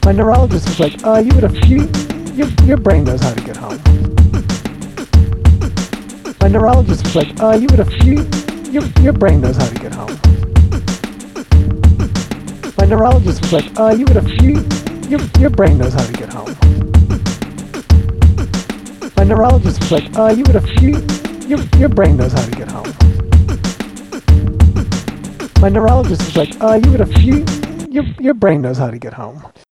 My neurologist was like, your brain knows how to get home. My neurologist was like, your brain knows how to get home. My neurologist was like, your brain knows how to get home. My neurologist was like, your brain knows how to get home. My neurologist was like, your brain knows how to get home.